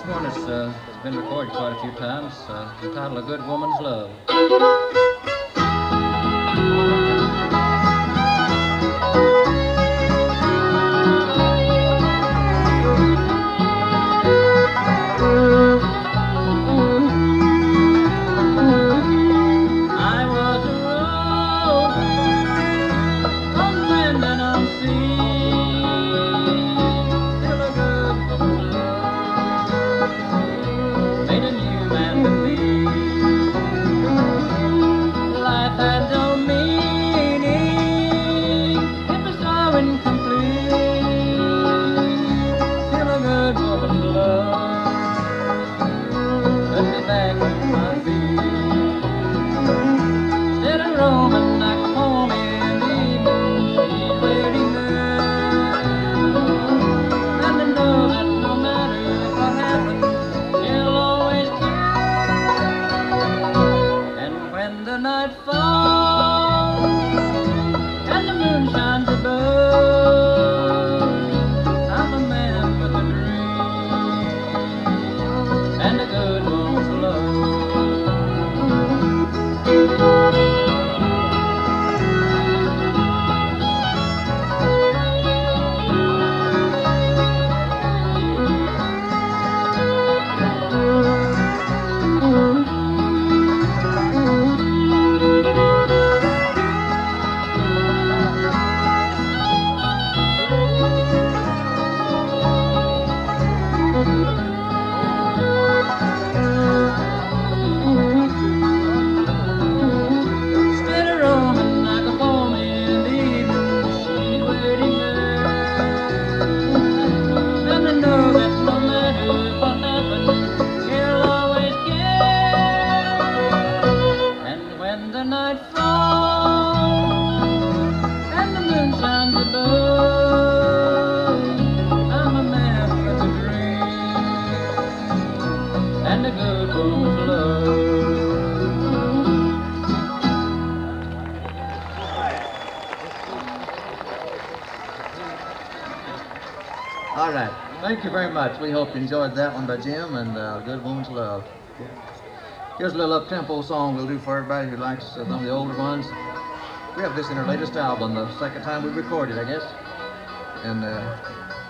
one has been recorded quite a few times, entitled A Good Woman's Love. All right. Thank you very much. We hope you enjoyed that one by Jim and Good Woman's Love. Here's a little up-tempo song we'll do for everybody who likes some of the older ones. We have this in our latest album, the second time we recorded, I guess. And